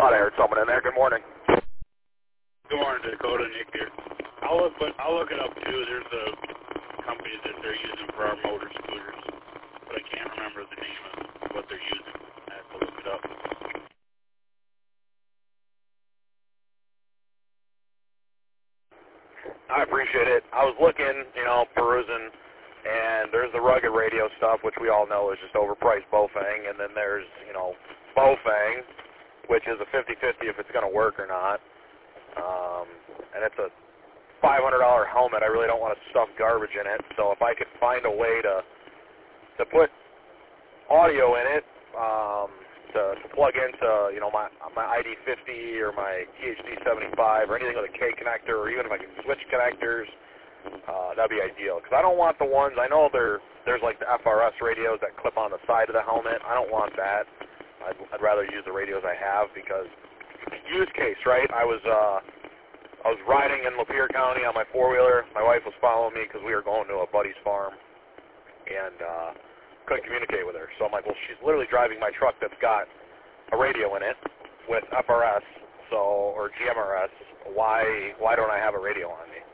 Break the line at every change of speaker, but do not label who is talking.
Thought I heard someone in there. Good morning.
Good morning, Dakota. Nick here. I'll look it up too. There's a company that they're using for our motor scooters, but I can't remember the name of what they're using. I have to look it up.
I appreciate it. I was looking, perusing, and there's the rugged radio stuff, which we all know is just overpriced Bofang, and then there's, Bofang, which is a 50-50 if it's going to work or not. And it's a $500 helmet. I really don't want to stuff garbage in it, so if I could find a way to put audio in it, to plug into, my ID50 or my THD75 or anything with a K connector, or even if I can switch connectors, that'd be ideal. Because I don't want the ones, I know there's like the FRS radios that clip on the side of the helmet. I don't want that. I'd rather use the radios I have because, use case, right? I was riding in Lapeer County on my four-wheeler. My wife was following me because we were going to a buddy's farm, and couldn't communicate with her. So I'm like, well, she's literally driving my truck that's got a radio in it with FRS, or GMRS. Why don't I have a radio on me?